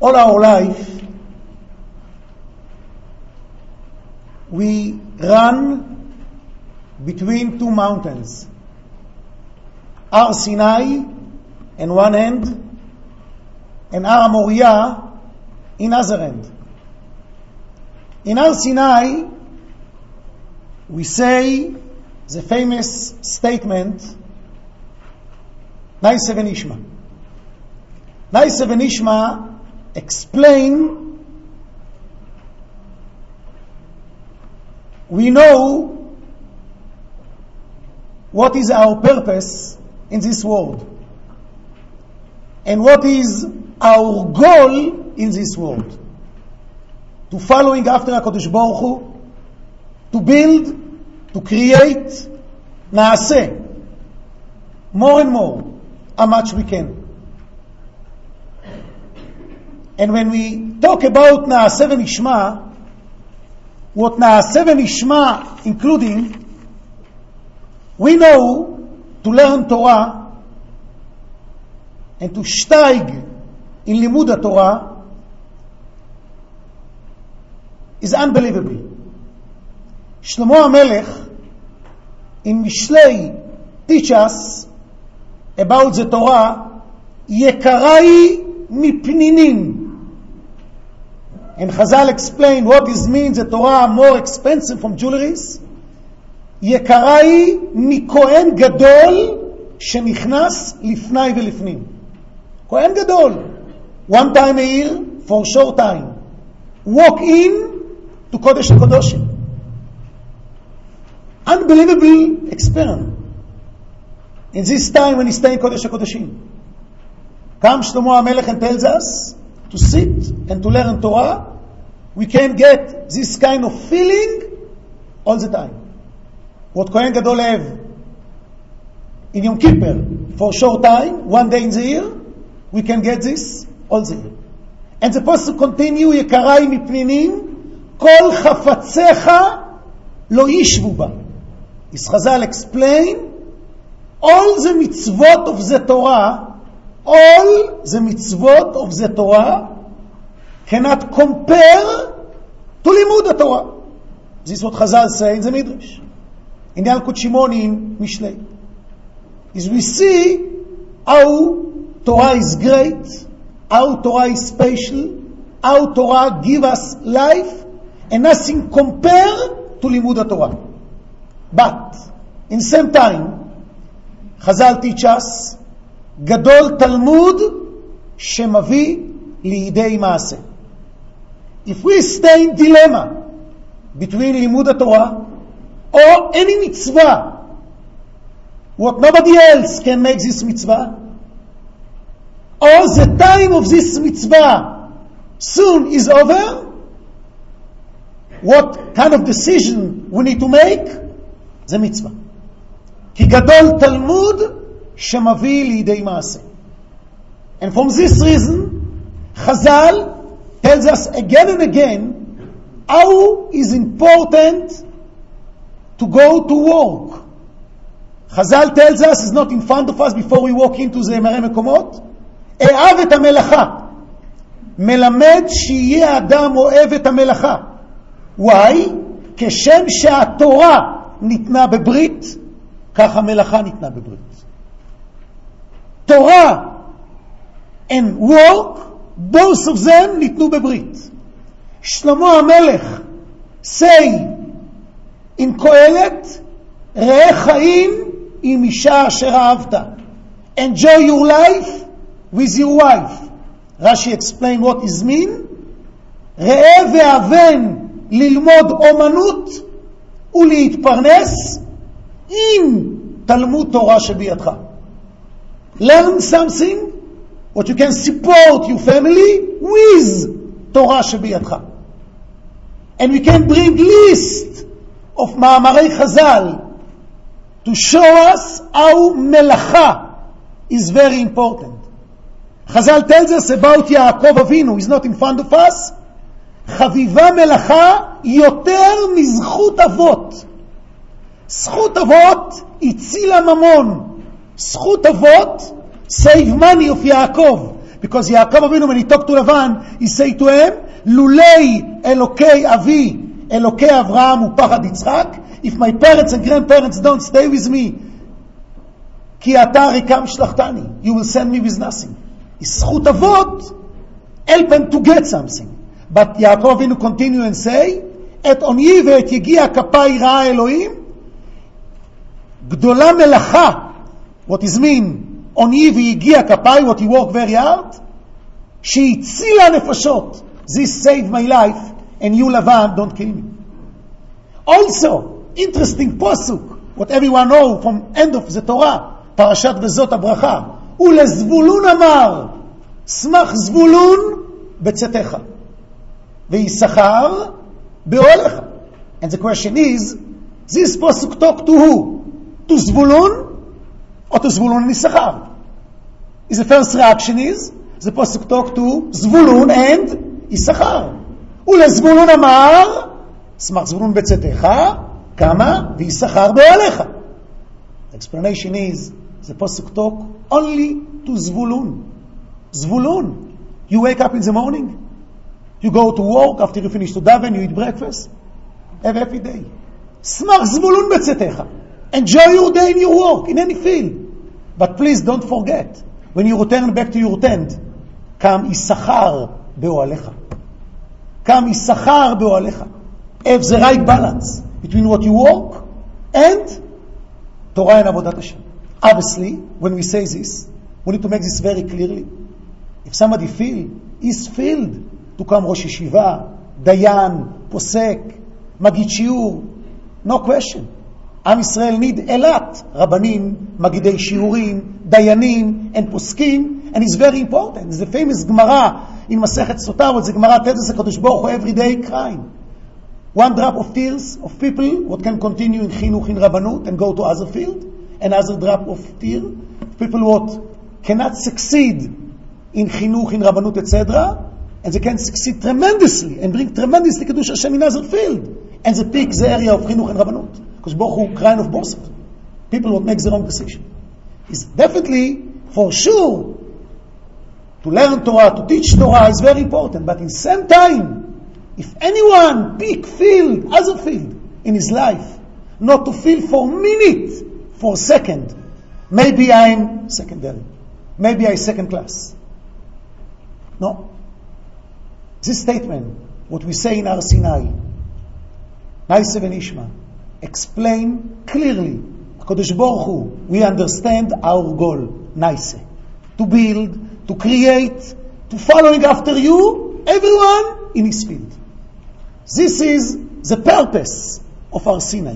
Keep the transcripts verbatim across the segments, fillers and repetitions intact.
all our life, we run between two mountains. Har Sinai in one end, and Har Moriah in other end. In Har Sinai, we say the famous statement, Naaseh v'nishma. Naaseh v'nishma explain, we know what is our purpose in this world and what is our goal in this world. To following after HaKadosh Baruch Hu, to build, to create, Naaseh, more and more, how much we can. And when we talk about Naaseh v'nishma, what Naaseh v'nishma including, we know to learn Torah and to steig in Limud HaTorah is unbelievable. Shlomo HaMelech in Mishlei teach us about the Torah, Yekarai mipninim. And Chazal explain what is means the Torah more expensive from jewelries. Yekarai mikohen gadol shenichnas lifnai velifnim. Kohen gadol, one time a year for short time, walk in to Kodesh HaKodoshim. Unbelievable experiment. In this time when he stay in Kodesh HaKodoshim, comes Shlomo HaMelech and tells us to sit and to learn Torah. We can get this kind of feeling all the time. What Kohen Gadol have in Yom Kippur for a short time, one day in the year, we can get this all the year. And supposed to continue, Yekarai mipninim, kol chafatzecha lo yishvu ba. Is Chazal explain, all the mitzvot of the Torah, all the mitzvot of the Torah cannot compare to Limud HaTorah. This is what Chazal say in the Midrash. In the Yalkut Shimoni in Mishlei. Is we see how Torah is great, how Torah is special, how Torah give us life, and nothing compare to Limud HaTorah. But, in the same time, Chazal teach us, Gadol Talmud Shemavi Liidei Maaseh. If we stay in dilemma between Limud HaTorah or any mitzvah, what nobody else can make this mitzvah, or the time of this mitzvah soon is over, what kind of decision we need to make? The mitzvah. Ki gadol Talmud shemavi liidei maaseh. And from this reason, Chazal tells us again and again how is important to go to work. Chazal tells us, is not in front of us before we walk into the Mareh Mekomot, אהב את המלאכה. מלמד שיהיה אדם אוהב את המלאכה. Why? כשם שהתורה ניתנה בברית, כך המלאכה ניתנה בברית. תורה and work, both of them ניתנו בברית. שלמה המלך say in קהלת, ראה חיים עם אישה אשר אהבת. Enjoy your life with your wife. Rashi explain what is mean. ראה ואבן ללמוד אומנות ולהתפרנס עם תלמוד תורה שבידך. Learn something what you can support your family with Torah שבידך. And we can bring list of מאמרי חז"ל to show us how מלאכה is very important. Chazal tells us about Yaakov Avinu. He's not in front of us. חביבה מלאכה יותר מזכות אבות. זכות אבות הצילה ממון. זכות אבות save money of Yaakov. Because Yaakov Avinu, when he talked to Lavan, he said to him, Lulei Elokei Avi, Elokei Avraham Upachad Yitzchak, if my parents and grandparents don't stay with me, Ki ata rikam shlachtani, you will send me with nothing. Zchut avot help him to get something. But Yaakov Avinu continue and say, Et onyi ve'et yegia kapai ra'a Elohim, gdola melacha, what is mean, onyi ve'yegia kapai, what he worked very hard, she'itzila nefashot, this saved my life, and you Lavan, don't kill me. Also, interesting pasuk, what everyone know from end of the Torah, Parashat Vezot HaBracha, ulezvulun amar, smach zvulun betzetecha, ve'isachar be'olecha. And the question is, this pasuk talk to who? To Zvulun or to Zvulun and Issachar? Is the first reaction is, the pasuk talk to Zvulun and Issachar. ולזבולון אמר, smach zvulun betzetecha, kama v'Yisachar be'olecha. The explanation is, the pasuk talk only to Zvulun. Zvulun. You wake up in the morning, you go to work, after you finish to daven, you eat breakfast. Have a happy day. Smach zvulun betzetecha. Enjoy your day in your work, in any field. But please don't forget, when you return back to your tent, come Yisachar be'olecha. Come Yisachar be'olecha. Have the right balance between what you work and Torah and Avodat Hashem. Obviously, when we say this, we need to make this very clearly. If somebody feel, is filled to come Rosh Yeshiva, Dayan, Posek, Magid Shiur, no question. Am Yisrael need a lot. Rabbanim, Magidei Shiurim, Dayanim, and Poskim, and it's very important. It's the famous Gemara in Masechet Sotah, what the Gemara tells us, HaKadosh Baruch Hu every day crying. One drop of tears of people what can continue in Chinuch, in Rabbanut, and go to other field. Another drop of tear of people what cannot succeed in Chinuch, in Rabbanut, et cetera, and they can succeed tremendously and bring tremendously Kiddush Hashem in other field. And they pick the area of Chinuch and Rabbanut. Because Baruch Hu crying of both. People would make the wrong decision. It's definitely, for sure, to learn Torah, to teach Torah is very important. But in the same time, if anyone pick field, other field in his life, not to feel for minute, for second, maybe I'm secondary, maybe I'm second class. No. This statement, what we say in Har Sinai, Naise v'nishma, explain clearly, HaKadosh Baruch Hu, we understand our goal, Naise, to build, to create, to following after you, everyone in his field. This is the purpose of Har Sinai.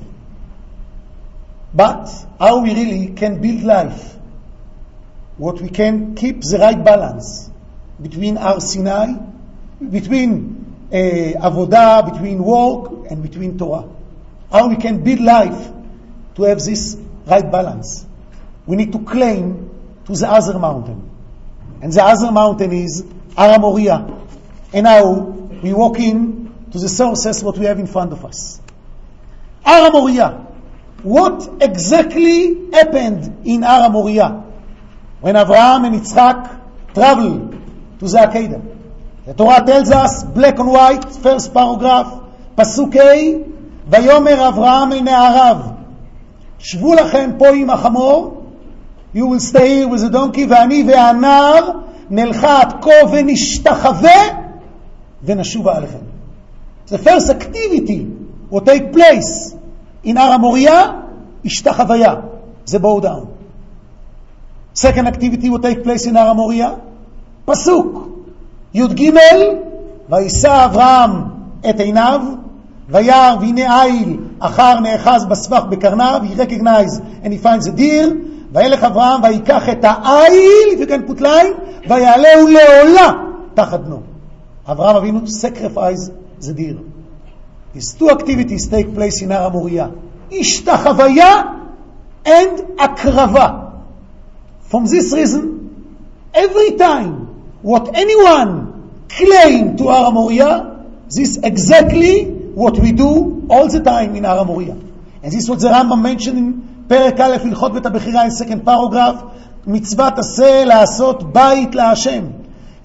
But how we really can build life, what we can keep the right balance between Har Sinai, between uh, avodah, between work, and between Torah. How we can build life to have this right balance. We need to claim to the other mountain. And the other mountain is Har HaMoriah. And now we walk in to the sources what we have in front of us. Har HaMoriah. What exactly happened in Har HaMoriah when Avraham and Yitzchak traveled to the Akedah? The Torah tells us, black and white, first paragraph, Pasuk A, Vayomer Avraham el Ne'arav, Shvu lachem po im hachamor, you will stay here with the donkey, Ve'ani ve'anar, Nelcha at ko ve'nishtachave, ve'nashuva alechem. The first activity will take place in Har HaMoriah, Ishtachavaya, the bow down. Second activity will take place in Har HaMoriah, Pasuk, Yud Gimel, Vayisa Avraham et einav, Vayar v'ine ayil, achar ne'echaz basvach bekarnav, he recognizes and he finds a deer, Vayelech Avraham, Vayikach et ha'ayil, if you can put line, Vayaleu le'ola, tachat bno. Avraham Avinu sacrificed the deer. These two activities take place in Har HaMoriah, Ishtachavaya and Akrava. From this reason, every time what anyone claim to Har HaMoriah, this is exactly what we do all the time in Har HaMoriah. And this is what the Rambam mentioned in Perek Aleph Hilchot Bet HaBechira in second paragraph, Mitzvat aseh la'asot bait la'Hashem.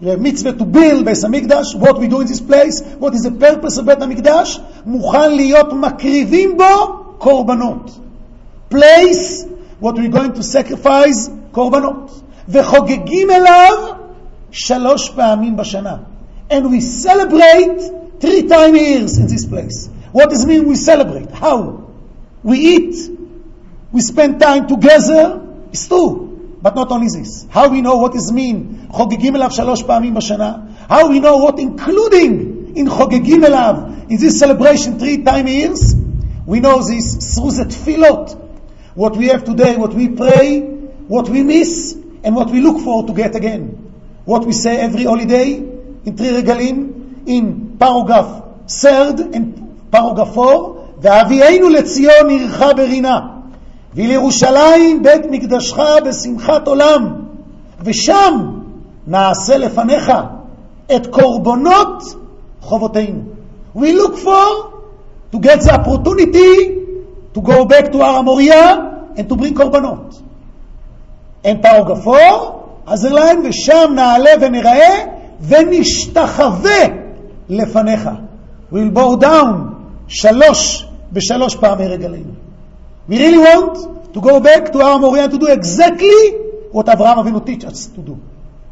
We have mitzvah to build Beis Hamikdash. What we do in this place? What is the purpose of Beit Hamikdash? מוכן להיות מקריבים בו קורבנות. Place, what we're going to sacrifice, קורבנות. וחוגגים אליו שלוש פעמים בשנה. And we celebrate three times a year in this place. What does it mean we celebrate? How? We eat. We spend time together. It's true. But not only this. How we know what is mean חוגגים אליו שלוש פעמים בשנה? How we know what including in חוגגים אליו, in this celebration three times a year? We know this through the tefillot. What we have today, what we pray, what we miss, and what we look for to get again. What we say every holiday in Tri Regalim, in paragraph third and paragraph four, ואבינו לציון עירך ברינה, ולירושלים בית מקדשך בשמחת עולם, ושם נעשה לפניך את קורבנות חובותינו. We look for to get the opportunity to go back to Har HaMoriah and to bring קורבנות. And paragraph four, underline, ושם נעלה ונראה ונשתחווה לפניך. We will bow down שלוש בשלוש פעמי רגלינו. We really want to go back to Har HaMoriah to do exactly what Avraham Avinu teach us to do.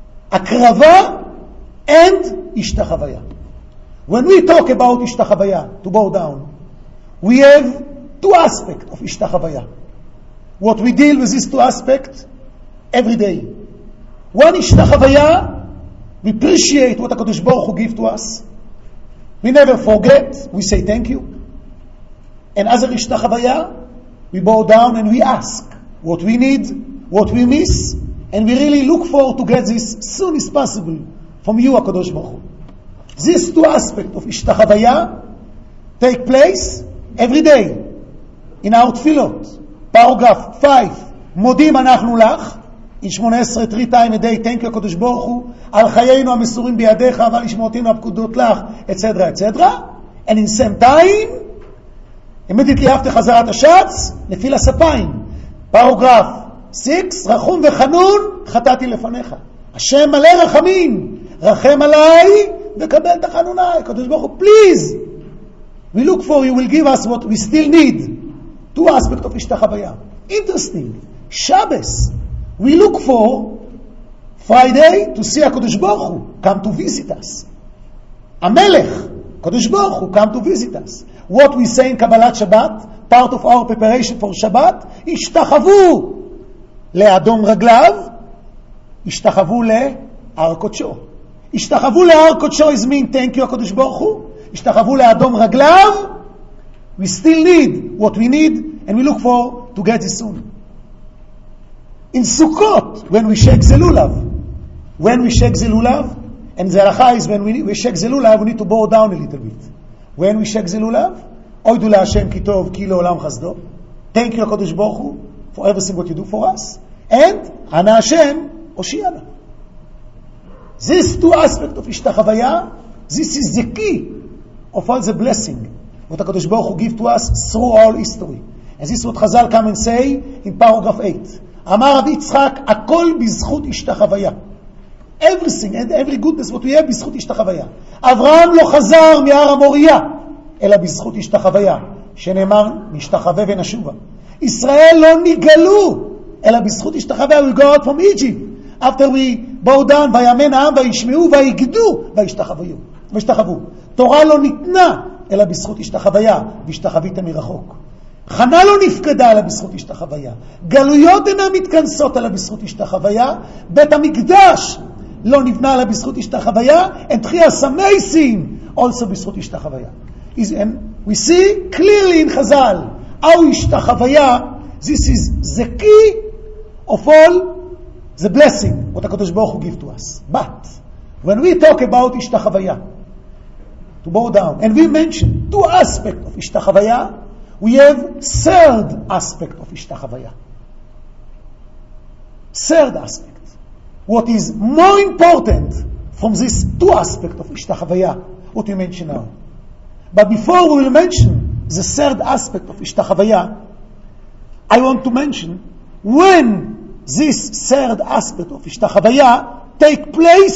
הקרבה and השתחוויה. When we talk about השתחוויה, to bow down, we have two aspects of השתחוויה. What we deal with these two aspects every day. One השתחוויה, we appreciate what HaKadosh Baruch Hu give to us. We never forget, we say thank you. And as a השתחוויה, we bow down and we ask what we need, what we miss, and we really look forward to get this as soon as possible from you, HaKadosh Baruch Hu. These two aspects of השתחוויה take place every day in our tefillot. Paragraph five, מודים אנחנו לך, in שמונה עשרה, three times a day, thank you הקדוש ברוך הוא, על חיינו המסורים בידיך, ועל לשמורתנו הפקודות לך, et cetera, et cetera. And in same time, immediately after חזרת השץ, נפיל הספיים. Paragraph six, רחום וחנון, חטאתי לפניך. השם מלא רחמים, רחם עליי, וקבל תחנוני. הקדוש ברוך הוא, please, we look for, you will give us what we still need. Two aspects of השתחוויה. Interesting. Shabbos. We look for Friday to see HaKadosh Baruch Hu come to visit us. Amelech, HaKadosh Baruch Hu come to visit us. What we say in Kabbalat Shabbat, part of our preparation for Shabbat, השתחוו לאדום רגליו, השתחוו להר קודשו. השתחוו להר קודשו is mean thank you HaKadosh Baruch Hu. השתחוו לאדום רגליו, we still need what we need and we look for to get it soon. In Sukkot, when we shake the lulav, when we shake the lulav, and the halacha is when we, we shake the lulav, we need to bow down a little bit. When we shake the lulav, Oidu LaHashem ki tov ki le'olam chasdo. Thank you, HaKadosh Baruch Hu, for everything what you do for us. And Ana Hashem, Oshiana. These two aspects of Ishtachavaya, this is the key of all the blessing what HaKadosh Baruch Hu give to us through all history. And this is what Chazal come and say in paragraph eight. אמר רבי יצחק, הכל בזכות השתחוויה. Everything and every goodness what we have בזכות השתחוויה. אברהם לא חזר מהר המוריה, אלא בזכות השתחוויה, שנאמר נשתחווה ונשובה. ישראל לא נגלו, אלא בזכות השתחוויה. We go out from Egypt. After we bow down, ויאמן העם וישמעו ויגדו וישתחוו. תורה לא ניתנה, אלא בזכות השתחוויה, והשתחוויתם מרחוק. חנה לא נפקדה אלא בזכות השתחוויה. גלויות אינן מתכנסות אלא בזכות השתחוויה. בית המקדש לא נבנה אלא בזכות השתחוויה. And תחיית המתים also בזכות השתחוויה. And we see clearly in Chazal how השתחוויה, this is the key of all the blessing what HaKadosh Baruch Hu give to us. But when we talk about השתחוויה, to bow down, and we mention two aspects of השתחוויה, we have third aspect of Ishtachavaya. Third aspect. What is more important from this two aspects of Ishtachavaya, what we mention now. But before we will mention the third aspect of Ishtachavaya, I want to mention when this third aspect of Ishtachavaya take place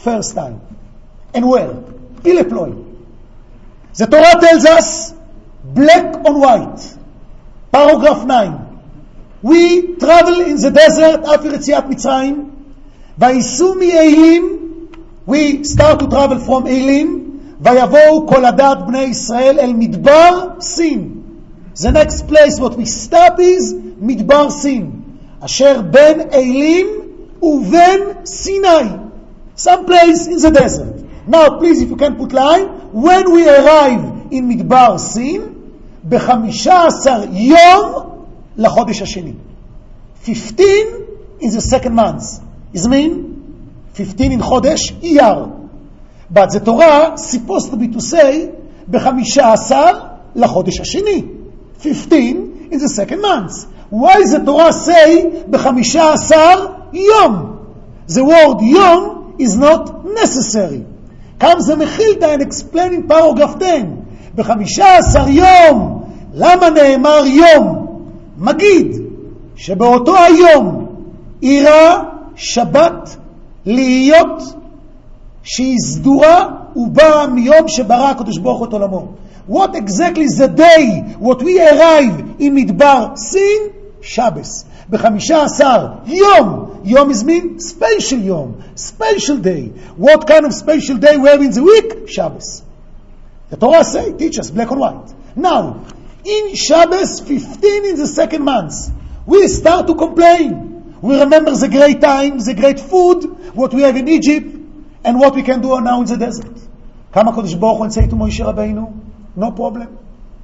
first time. And where? Pileploy. The Torah tells us, black on white, paragraph nine. We travel in the desert after Yetziat Mitzrayim. Vayisu mi-Eilim. We start to travel from Eilim. Vayavou kol adat bnei Israel el midbar Sin. The next place what we stop is midbar Sin. Asher ben Eilim uven Sinai. Some place in the desert. Now please, if you can put line, when we arrive in midbar Sin, ב-חמישה עשר יום לחודש השני. fifteen in the second month. Is mean fifteen in chodesh Iyar. But the Torah supposed to be to say ב-חמישה עשר לחודש השני. fifteen in the second month. Why does the Torah say ב-חמישה עשר יום? The word yom is not necessary. Comes the Mechilta and explain in paragraph ten. ב-חמישה עשר יום. למה נאמר יום? מגיד שבאותו היום אירה שבת להיות שהיא סדורה ובאה מיום שברא הקדוש ברוך הוא את עולמו. What exactly is the day what we arrive in מדבר סין? Shabbos. ב-חמישה עשר יום. יום is mean special יום, special day. What kind of special day we have in the week? Shabbos. The Torah say, teach us black and white. Now, in Shabbos fifteen in the second month, we start to complain. We remember the great times, the great food, what we have in Egypt, and what we can do now in the desert. Come HaKadosh Baruch Hu and say to Moshe Rabbeinu, no problem.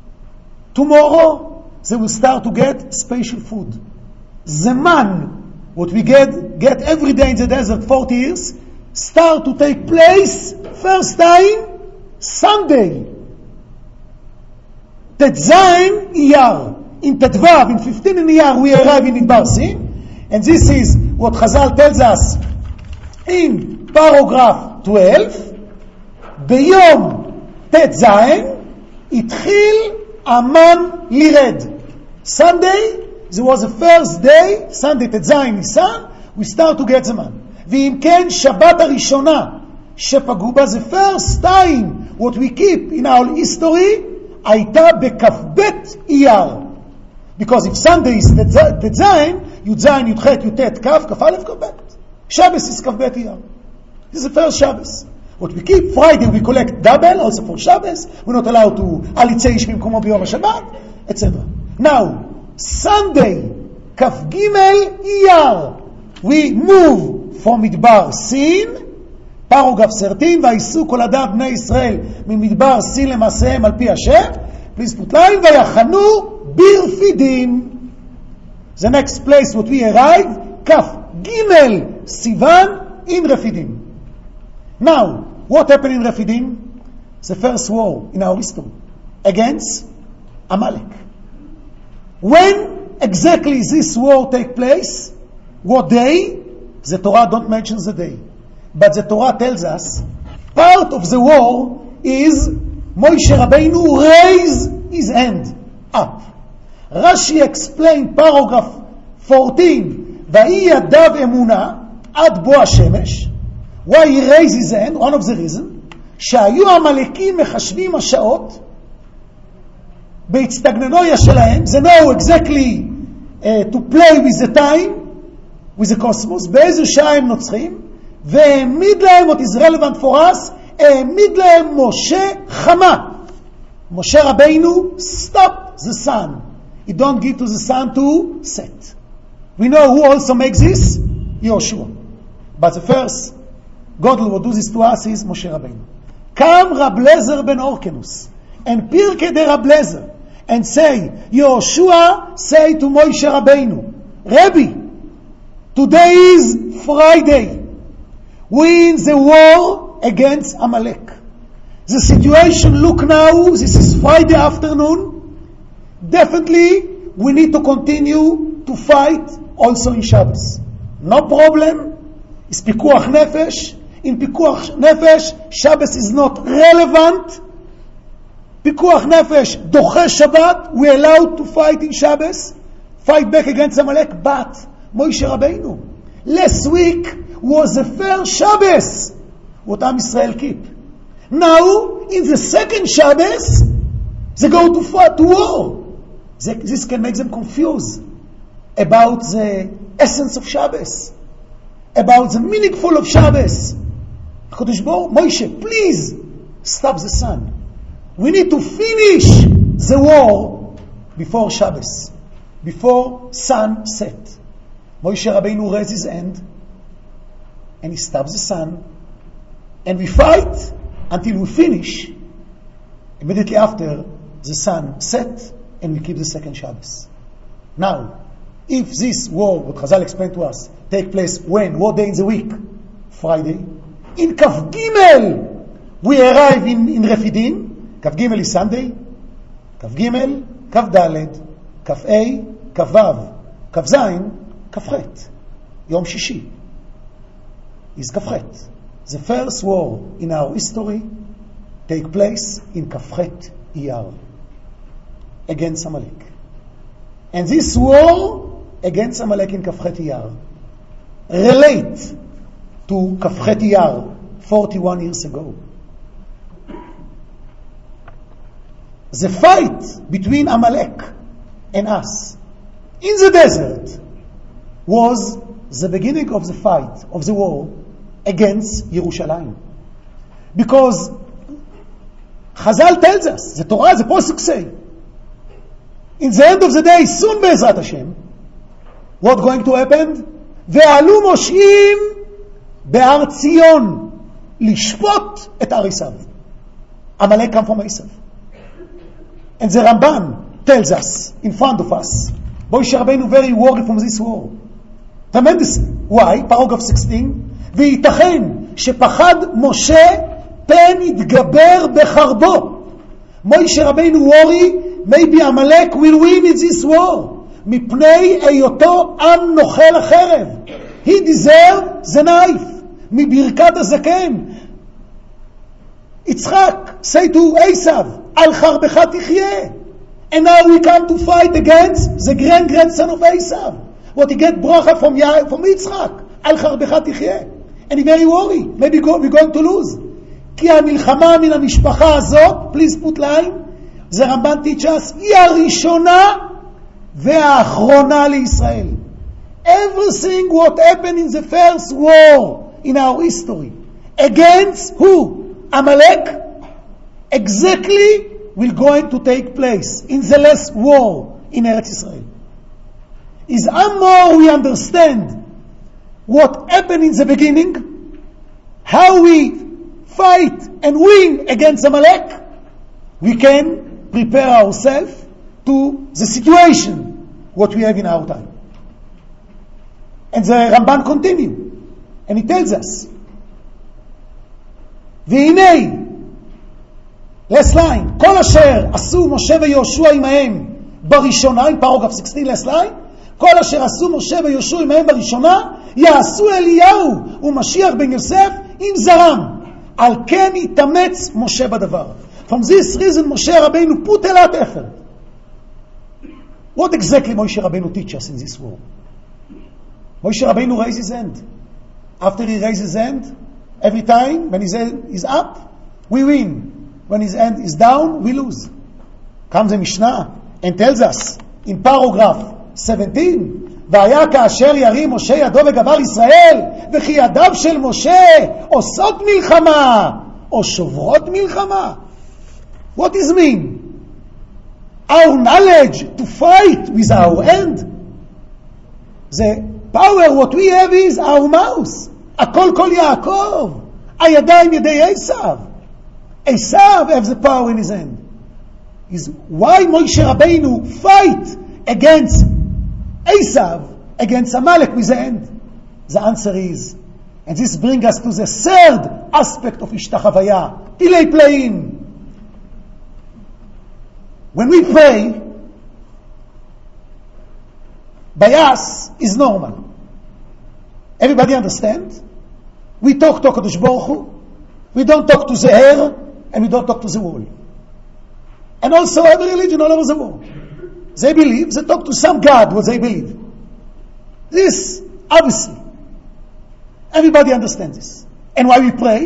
Tomorrow, they will start to get special food. The man, what we get, get every day in the desert forty years, start to take place, first time, Sunday. Tetzain Iyar. In Tetvav, in fifteen in Iyar, we arrive in Midbar Sin. And this is what Chazal tells us in paragraph twelve. ביום ט"ז התחיל המן לירד. Sunday, there was the first day, Sunday ט"ז ניסן, we start to get the man. ואם כן, שבת הראשונה שפגעו בה, the first time what we keep in our history, הייתה בכ"ב אייר. Because if Sunday is ט"ז, י"ז, י"ח, י"ט, כ', כ"א, כ"ב. Shabbos is כ"ב אייר. This is the first Shabbos. What we keep, Friday we collect double, also for Shabbos. We're not allowed to alitzei ish במקומו ביום השבת, et cetera. Now, Sunday, כ"ג אייר, we move from מדבר סין, paragraph thirteen, ויסעו כל עדת בני ישראל ממדבר סין למעשיהם על פי השם, please put line, ויחנו ברפידים. The next place what we arrive, כ"ג סיוון in רפידים. Now, what happened in Refidim? The first war in our history against Amalek. When exactly this war take place? What day? The Torah don't mention the day. But the Torah tells us part of the war is Moshe Rabbeinu raise his hand up. Rashi explained paragraph fourteen, Va'i yadav emuna ad bo hashemesh. Why he raised his hand? One of the reasons, שהיו המלאקים מחשבים השעות בהצטגננויה שלהם, they know exactly uh, to play with the time, with the cosmos, באיזו שעה הם נוצרים, והעמיד להם, what is relevant for us, העמיד להם משה חמה. משה רבינו stop the sun. He don't give to the sun to set. We know who also makes this? Yoshua. But the first God will do this to us is Moshe Rabbeinu. Come Rab Lezer ben Orkenus and Pirkei de Rab Lezer and say, Yoshua say to Moshe Rabbeinu, Rabbi, today is Friday. We in the war against Amalek. The situation look now, this is Friday afternoon. Definitely we need to continue to fight also in Shabbos. No problem. It's pikuach nefesh. In pikuach nefesh, Shabbos is not relevant. Pikuach nefesh, doche Shabbat, we allowed to fight in Shabbos, fight back against Amalek, but Moshe Rabbeinu, last week was the first Shabbos. what Am Yisrael keep. Now, in the second Shabbos, they go to fight, to war. They, this can make them confused about the essence of Shabbos, about the meaningful of Shabbos. HaKadosh Baruch Hu, Moshe, please stop the sun. We need to finish the war before Shabbos, before sunset. Moshe Rabbeinu raised his hand and he stops the sun, and we fight until we finish. Immediately after, the sun set and we keep the second Shabbos. Now, if this war, what Chazal explained to us, take place when? What day in the week? Friday. In Kaf Gimel, we arrive in, in Refidim. Kaf Gimel is Sunday. Kaf Gimel, Kaf Daled, Kaf A, Kaf Vav, Kaf Zayin, Kaf Chet. Yom Shishi is Kaf Chet. The first war in our history take place in Kaf Chet Iyar against Amalek. And this war against Amalek in Kaf Chet Iyar relate to Kaf Chet Iyar forty-one years ago. The fight between Amalek and us in the desert was the beginning of the fight, of the war against Yerushalayim. Because Chazal tells us, the Torah, the Pasuk say, in the end of the day, soon Be'ezrat Hashem, what's going to happen? Ve'alu moshim be'ar Tzion lishpot et Ar Esav. Amalek come from Esav. And the Ramban tells us, in front of us, Moshe Rabbeinu very worried from this war. Tremendous. Why? Paragraph sixteen. ויתכן שפחד משה פן יתגבר בחרבו. Moshe Rabbeinu worry, maybe Amalek will win in this war. מפני היותו עם נוכל החרב. He deserves the knife. מברכת הזקן. יצחק, say to Esav, על חרבך תחיה. And now we come to fight against the grand-grandson of Esav. What he get bracha from, from Yitzchak. על חרבך תחיה. And he very worry. Maybe go, we're going to lose. כי המלחמה מן המשפחה הזאת, please put line, זה רמב"ן teach us, היא הראשונה והאחרונה לישראל. Everything what happened in the first war in our history against who? Amalek, exactly will going to take place in the last war in Eretz Israel. Is how more we understand what happened in the beginning, how we fight and win against Amalek, we can prepare ourselves to the situation what we have in our time. And the Ramban continue, and he tells us, והנה, last line, כל אשר עשו משה ויהושע עמהם בראשונה, in paragraph sixteen, last line, כל אשר עשו משה ויהושע עמהם בראשונה, יעשו אליהו ומשיח בן יוסף עם זרם. על כן יתאמץ משה בדבר. From this reason, Moshe Rabbeinu put a lot of effort. What exactly Moshe Rabbeinu teach us in this war? Moshe Rabbeinu raised his hand. After he raised his hand, every time when his hand is up, we win. When his hand is down, we lose. Comes the Mishnah and tells us in paragraph seventeen, והיה כאשר ירים משה ידו בגבר ישראל, וכי ידיו של משה עושות מלחמה, או שוברות מלחמה. What does it mean? Our knowledge to fight with our hand. The power what we have is our mouth. הכל כל יעקב. הידיים ידי עשיו. עשיו have the power in his hand. Is why Moshe Rabbeinu fight against Esav, against Amalek with the hand? The answer is, and this brings us to the third aspect of Ishtachavaya, Tilei Playim. When we pray, by us is normal. Everybody understand? We talk to HaKadosh Baruch Hu, we don't talk to the air, and we don't talk to the wall. And also every religion all over the world. They believe, they talk to some God, what they believe. This, obviously. Everybody understands this. And why we pray?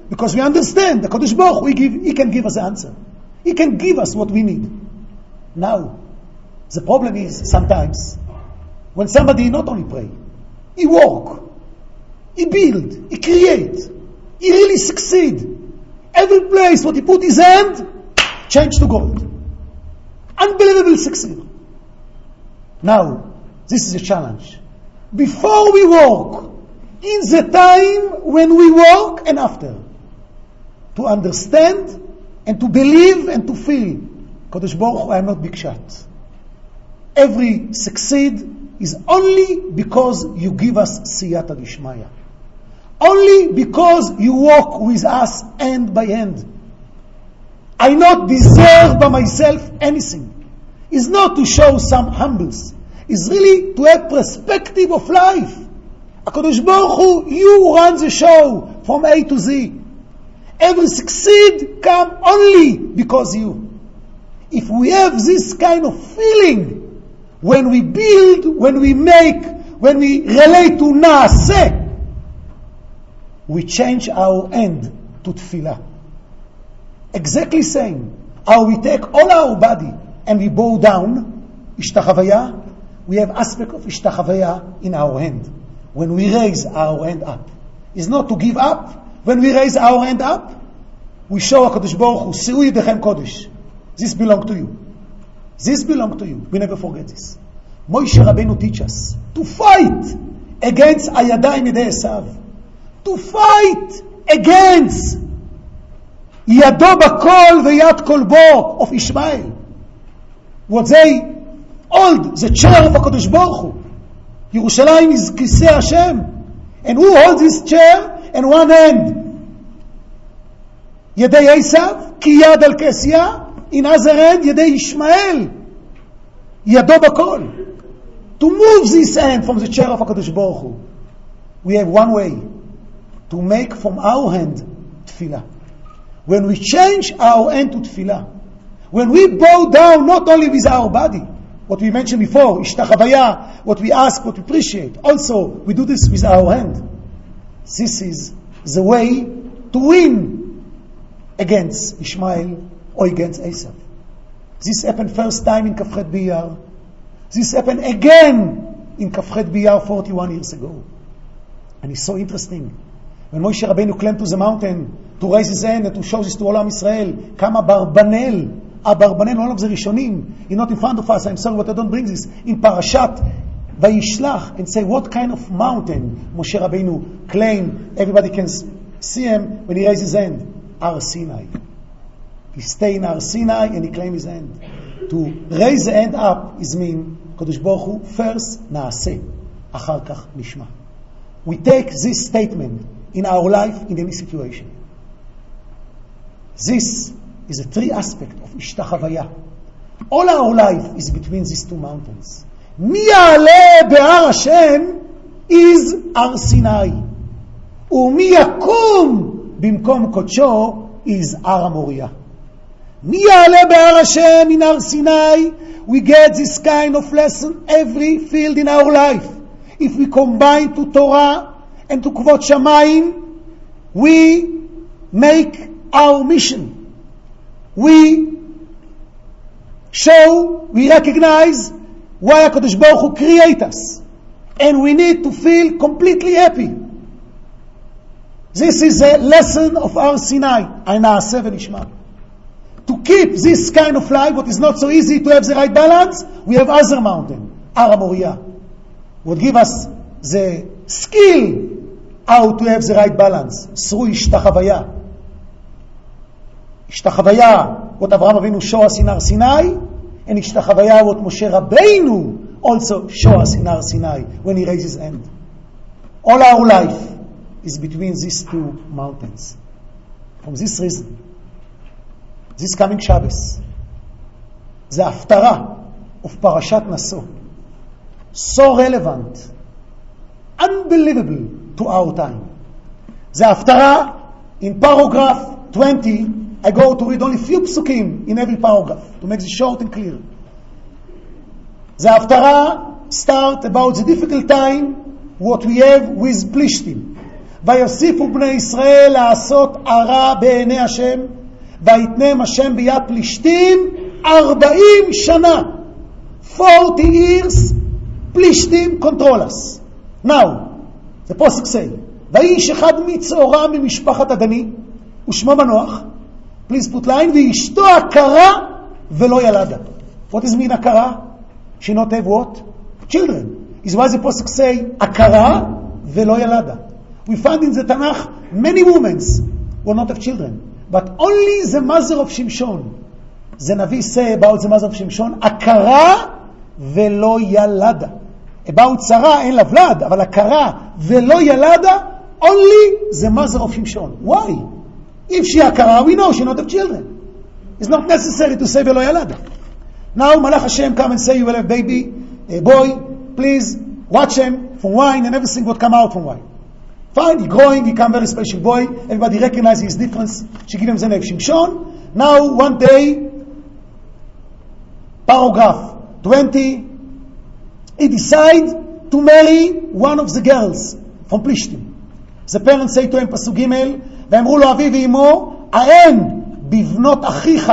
Because we understand the Kodesh Baruch Hu, he, give, he can give us the answer. He can give us what we need. Now, the problem is sometimes when somebody not only pray, he work, he build, he create, he really succeed. Every place what he put his hand, change to gold. Unbelievable succeed. Now, this is a challenge. Before we work, in the time when we work and after, to understand and to believe and to feel, Kodesh Baruch Hu, I am not big shot. Every succeed is only because you give us siyata d'ishmaya. Only because you walk with us hand by hand. I not deserve by myself anything. It's not to show some humbles. It's really to have perspective of life. HaKadosh Baruch Hu, you run the show from A to Z. Every succeed come only because you. If we have this kind of feeling, when we build, when we make, when we relate to Naaseh, we change our end to tefillah. Exactly same. How we take all our body and we bow down, ishtachavaya, we have aspect of ishtachavaya in our hand. When we raise our hand up. It's not to give up. When we raise our hand up, we show HaKadosh Baruch Hu, Si'u Yidechem Kodesh. This belongs to you. This belongs to you. We never forget this. Moshe Rabbeinu teach us to fight against Ayadayim Yedei Esav. To fight against Yado Bakol Veyad Kol Bo of Ishmael. What they hold the chair of HaKadosh Baruch Hu. Yerushalayim is Kisei Hashem. And who holds this chair? In one hand, Yedei Esav, Ki Yad Al Kesiyah. In other hand, Yedei Ishmael, Yado Bakol. To move this hand from the chair of HaKadosh Baruch Hu, we have one way. To make from our hand tefillah. When we change our hand to tefillah, when we bow down not only with our body, what we mentioned before, ishtachavaya, what we ask, what we appreciate, also we do this with our hand. This is the way to win against Ishmael or against Esav. This happened first time in Kafchet Biyar. This happened again in Kafchet Biyar forty-one years ago. And it's so interesting. When Moshe Rabbeinu climbed to the mountain to raise his hand and to show this to Olam Israel, Kama Barbanel, Abarbanel, one of the Rishonim, he's not in front of us, I'm sorry but I don't bring this, in Parashat Vayishlach, and say what kind of mountain Moshe Rabbeinu claimed, everybody can see him when he raises his hand, Har Sinai. He stay in Har Sinai and he claimed his hand. To raise the hand up is mean, Kodesh Baruch Hu, first Naaseh, Achar Kach Nishma. We take this statement in our life in any situation. This is a three aspect of Ishtachavaya. All our life is between these two mountains. Mi Ya'aleh Be'ar Hashem is Har Sinai. Umi Yakum Bimkom Kodsho is Har HaMoriah. Mi Ya'aleh Be'ar Hashem in Har Sinai. We get this kind of lesson every field in our life. If we combine to Torah and to Kvot Shamayim, we make our mission. We show, we recognize why HaKadosh Baruch Hu create us. And we need to feel completely happy. This is a lesson of Har Sinai. Naaseh v'nishma. To keep this kind of life, what is not so easy to have the right balance, we have other mountain, Har HaMoriah. What give us the skill how to have the right balance through Ishtachavaya. Ishtachavaya, what Avraham Avinu show us in Har Sinai, and Ishtachavaya, what Moshe Rabbeinu also show us in Har Sinai when he raises his hand. All our life is between these two mountains. From this reason, this coming Shabbos, the Haftarah of Parashat Naso, so relevant, unbelievable to our time. The Haftarah in paragraph twenty, I go to read only few psukim in every paragraph to make it short and clear. The Haftarah start about the difficult time what we have with Plishtim. ויוסיפו בני ישראל לעשות הרע בעיני השם, ויתנם השם ביד פלישתים ארבעים שנה. forty years, פלישתים control us. Now, the posuk say, ואיש אחד מצעורה ממשפחת הדני, ושמו מנוח, please put line, ואשתו הכרה ולא ילדה. What is mean הכרה? She not have what? Children. Is why the posuk say, הכרה ולא ילדה. We find in the Tanakh many women will not have children, but only the mother of Shimshon. The Navi say about the mother of Shimshon, הכרה ולא ילדה. About Sarah אין לה ולד, אבל הכרה ולא ילדה, only the mother of Shimshon. Why? If she הכרה, we know she not have children. It's not necessary to say ולא ילדה. Now Malach Hashem come and say you will have baby, a boy, please watch him from wine and everything would come out from wine. Fine, he growing, he become very special boy, everybody recognize his difference. She give him the name Shimshon. Now one day, paragraph twenty, he decide to marry one of the girls from Plishtim. The parents say to him, פסוק ג' ואמרו לו אביו ואמו, האם בבנות אחיך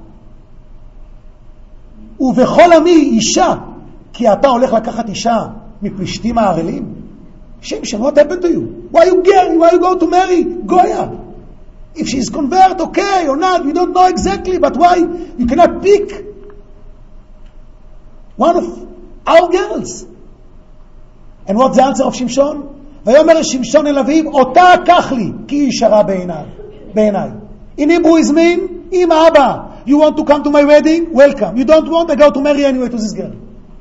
ובכל עמי אישה, כי אתה הולך לקחת אישה מפלישתים הערלים? Shimshon, what happened to you? Why you get, why you go to marry Goya? If she is convert, okay or not, we don't know exactly, but why you cannot pick one of our girls? And what's the answer of Shimshon? ויאמר שמשון אל אביו, אותה קח לי, כי היא ישרה בעיניי. בעיניי. In Hebrew is mean, אמא אבא, you want to come to my wedding? Welcome. You don't want, I go to marry anyway to this girl.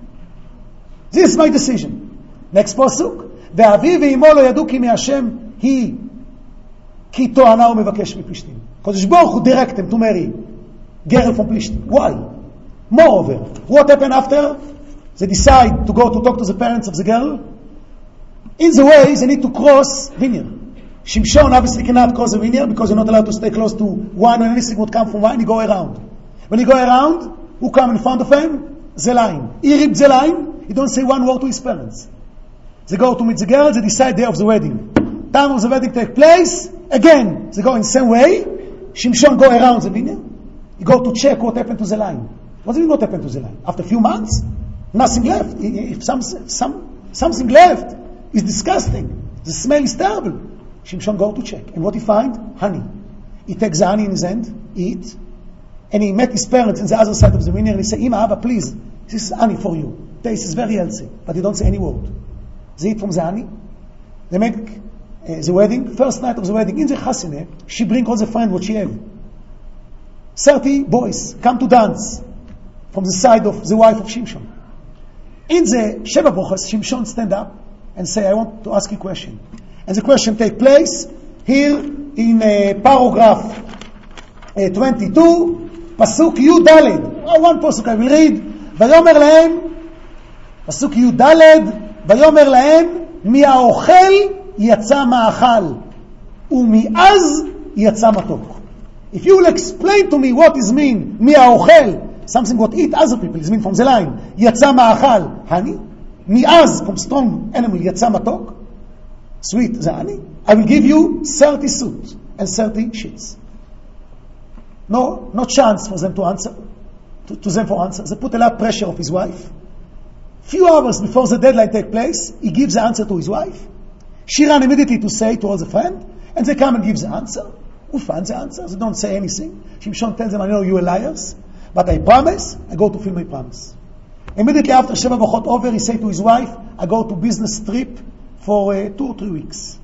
This is my decision. Next pasuk. ואביו ואמו לא ידעו כי מהשם היא, כי תואנה ומבקש מפלישתים. קדוש ברוך הוא direct him to marry girl from פלישתים. Why? Moreover, what happened after? They decide to go to talk to the parents of the girl. In the way, they need to cross vineyard. Shimshon obviously cannot cross the vineyard because you're not allowed to stay close to wine when anything would come from wine. You go around. When you go around, who come in front of him? The line. He ripped the line. He don't say one word to his parents. They go to meet the girl. They decide day of the wedding. Time of the wedding take place. Again, they go in the same way. Shimshon go around the vineyard. He go to check what happened to the line. What do you mean what happened to the line? After a few months, nothing left. If some, some, something left, it's disgusting. The smell is terrible. Shimshon go to check. And what he find? Honey. He takes the honey in his hand, eat, and he met his parents on the other side of the vineyard, and he said, Ima, Abba, please, this is honey for you. Taste is very healthy. But they don't say any word. They eat from the honey. They make uh, the wedding. First night of the wedding, in the chasine, she bring all the friends what she have. Thirty boys come to dance from the side of the wife of Shimshon. In the Sheva Brochos, Shimshon stand up and say, I want to ask you a question. And the question take place here in uh, paragraph uh, twenty-two, pasuk Yud Daled. Oh, one pasuk I will read. ויאמר להם, pasuk Yud Daled, ויאמר להם, מהאוכל יצא מאכל, ומאז יצא מתוק. If you will explain to me what is mean, מהאוכל, something what eat other people, is mean from the line, יצא מאכל, honey, מאז, from strong animal, יצא מתוק, sweet, the honey, I will give you thirty suits and thirty sheets. No, no chance for them to answer, to, to them for answer. They put a lot of pressure of his wife. Few hours before the deadline take place, he gives the answer to his wife. She ran immediately to say to all the friends, and they come and give the answer. Who finds the answer? They don't say anything. Shimshon tells them, I know you are liars, but I promise, I go to fulfill my promise. Immediately after Sheva Brachot over, he said to his wife, I go to business trip for uh, two or three weeks.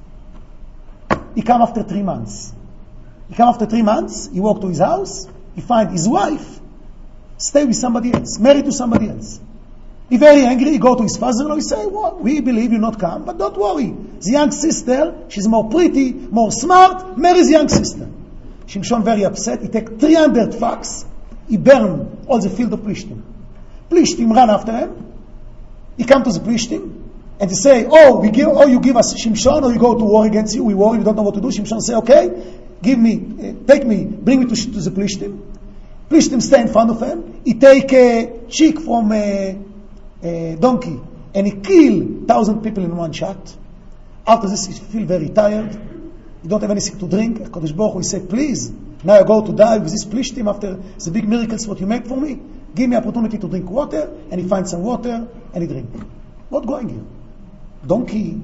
He come after three months. He come after three months, he walk to his house, he find his wife stay with somebody else, married to somebody else. He very angry, he go to his father-in-law, he say, well, we believe you not come, but don't worry. The young sister, she's more pretty, more smart, marry the young sister. Shimshon very upset, he take three hundred facts, he burn all the field of Plishtim. Plishtim run after him, he come to the Plishtim, and they say, oh, we give, oh, you give us Shimshon, or you go to war against you, we worry, we don't know what to do. Shimshon say, okay, give me, uh, take me, bring me to, to the Plishtim. Plishtim stay in front of him, he take a chick from a, a donkey, and he kill thousand people in one shot. After this, you feel very tired. You don't have anything to drink. HaKadosh Baruch Hu said, please, now I go to die with this plishtim after the big miracles what you make for me. Give me opportunity to drink water. And he finds some water and he drink. What going here? Donkey,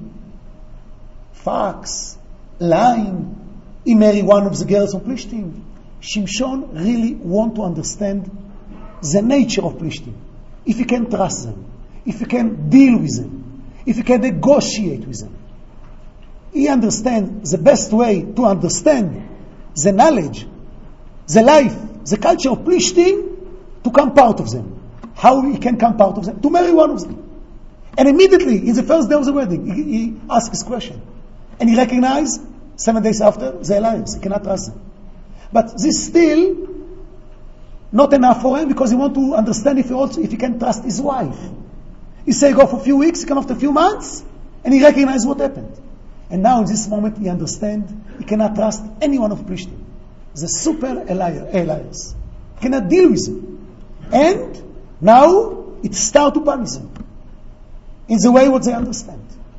fox, lion. He marry one of the girls of Plishtim. Shimshon really want to understand the nature of Plishtim. If you can trust them, if you can deal with them, if you can negotiate with them. He understands the best way to understand the knowledge, the life, the culture of Plishtim, to come part of them. How he can come part of them? To marry one of them. And immediately, in the first day of the wedding, he, he asked this question. And he recognized, seven days after, they are liars. He cannot trust them. But this still not enough for him, because he want to understand if he also if he can trust his wife. He say go for a few weeks, he come after a few months, and he recognize what happened. And now in this moment he understand he cannot trust anyone of Plishtim. The super liars. He cannot deal with them. And now it start to punish them in the way what they understand.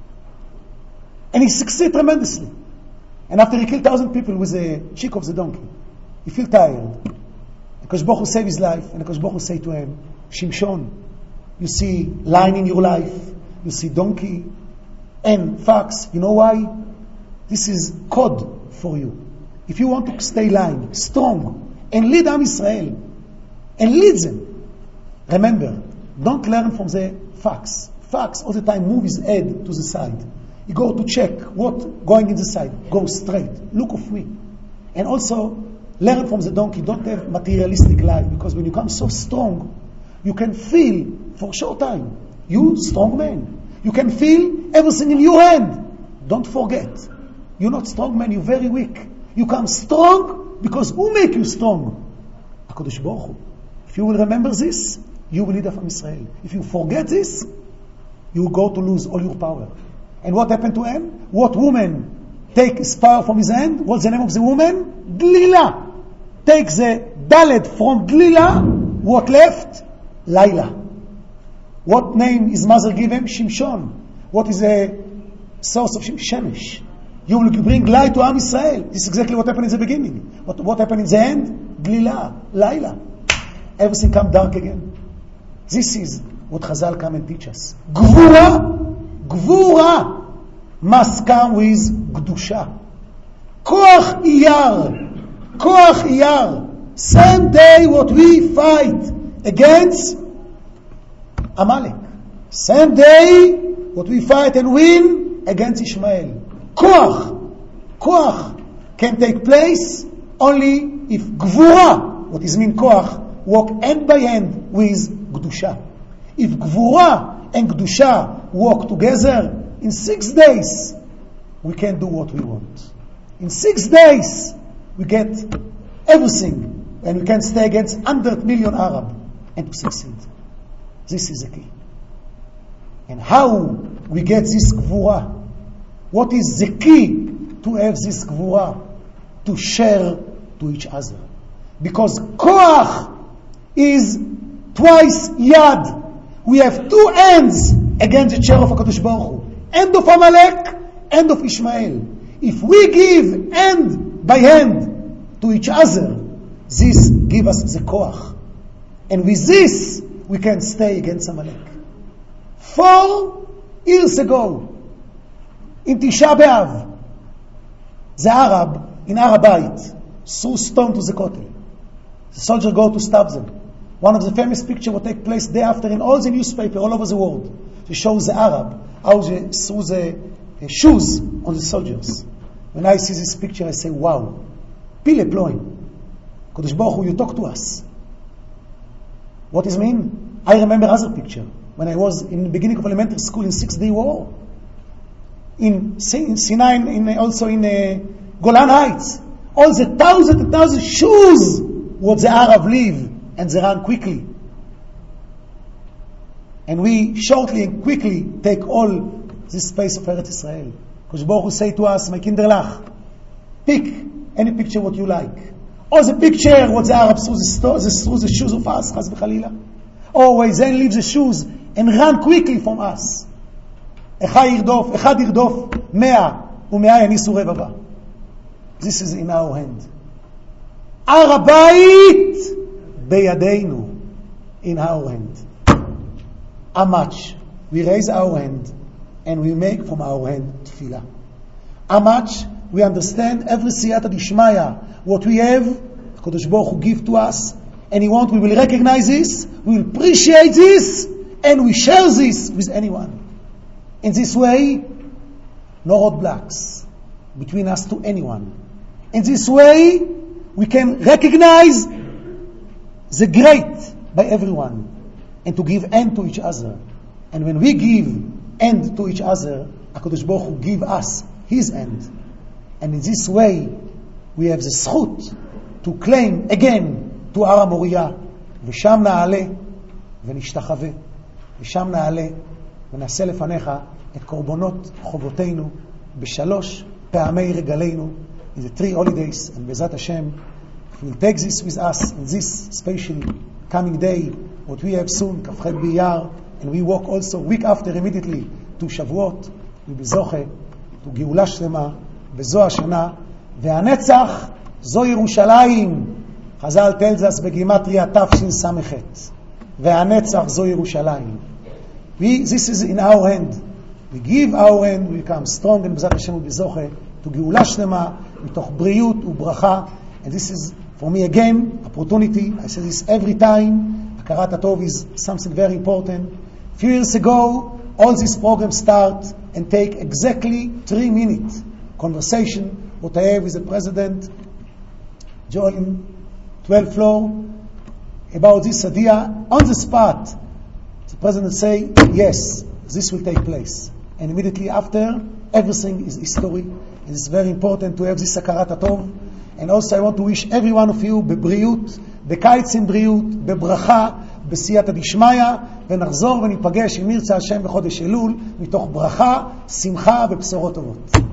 And he succeed tremendously. And after he killed thousand people with the cheek of the donkey, he feel tired. And HaKadosh Baruch Hu save his life. And HaKadosh Baruch Hu say to him, Shimshon, you see lion in your life, you see donkey and fox. You know why? This is code for you. If you want to stay lion, strong, and lead Am Israel, and lead them, remember, don't learn from the fox. Fox all the time move his head to the side. You go to check what going in the side. Go straight. Look of me. And also, learn from the donkey. Don't have materialistic life. Because when you come so strong, you can feel for a short time. You strong man. You can feel everything in your hand. Don't forget. You're not strong man. You're very weak. You come strong because who make you strong? HaKadosh Baruch Hu. If you will remember this, you will lead Am Israel. If you forget this, you will go to lose all your power. And what happened to him? What woman take his power from his hand? What's the name of the woman? Dlila. Take the Dalet from Dlila. What left? Laila. What name his mother give him? Shimshon. What is the source of Shim? Shemesh. You will bring light to Am Israel. This is exactly what happened in the beginning. What, what happened in the end? Dlila. Laila. Everything come dark again. This is what Chazal come and teach us. Gvura. Gvura must come with Gdusha. Koach Iyar. Koach Iyar. Same day what we fight against Amalek. Same day what we fight and win against Ishmael. Koach. Koach can take place only if Gvura, what is mean Koach, walk hand by hand with Gdusha. If Gvura and Gdusha walk together, in six days, we can do what we want. In six days, we get everything, and we can stay against one hundred million Arab, and to succeed. This is the key. And how we get this Gvura? What is the key to have this Gvura? To share to each other. Because Koach is twice Yad. We have two ends against the chair of HaKadosh Baruch Hu. End of Amalek, end of Ishmael. If we give hand by hand to each other, this gives us the koach. And with this, we can stay against Amalek. Four years ago, in Tisha B'Av, the Arab in Arabite threw stone to the Kotel. The soldier go to stop them. One of the famous pictures will take place day after in all the newspapers all over the world to show the Arab how they threw the uh, shoes on the soldiers. When I see this picture, I say, wow, pile ploim. Kodesh Baruch Hu, you talk to us. What does it mean? I remember other picture. When I was in the beginning of elementary school in Six Day War. In, in Sinai, in, also in uh, Golan Heights. All the thousands and thousands of shoes what the Arab leave. And they run quickly. And we shortly and quickly take all this space of Eretz Israel. Because Baruch Hu say to us, my kinderlach, pick any picture what you like. Or the picture what the Arabs threw the, through the shoes of us, chas v'chalila. Or we then leave the shoes and run quickly from us. אחד ירדוף, אחד ירדוף, מאה, ומאה יניסו רבבה. This is in our hand. הר הבית בידינו. In our hand. How much we raise our hand and we make from our hand tefillah. How much we understand every siyata dishmaya, what we have, HaKadosh Baruch Hu give to us, and He want we will recognize this, we will appreciate this, and we share this with anyone. In this way, no roadblocks between us to anyone. In this way, we can recognize the great by everyone, and to give end to each other. And when we give end to each other, HaKadosh Baruch Hu give us His end. And in this way, we have the zchut to claim again to Har HaMoriah, ושם נעלה ונשתחווה, ושם נעלה ונעשה לפניך את קורבנות חובותינו בשלוש פעמי רגלינו in the three holidays. And Bezat Hashem, if we'll take this with us in this special coming day, what we have soon, Kafchet B'Iyar, and we walk also week after immediately to Shavuot, we be zoche to Geula Shlema, bezo Hashana, והנצח זו ירושלים. חז"ל tells us בגימטריה תפשין סמכת, והנצח זו ירושלים. We, this is in our hand. We give our hand, we become strong, and Bezat Hashem will be zoche to Geula Shlema, מתוך בריאות וברכה. And this is, for me again, opportunity. I say this every time. Hakarat HaTov is something very important. A few years ago, all these programs start and take exactly three minutes conversation what I have with the president, Joel, in twelfth floor, about this idea. On the spot, the president say, yes, this will take place. And immediately after, everything is history. It is very important to have this Hakarat HaTov. And also I want to wish every one of you בבריאות, בקיץ עם בריאות, בברכה, בסייעתא דשמיא, ונחזור וניפגש עם ירצה השם בחודש אלול, מתוך ברכה, שמחה ובשורות טובות.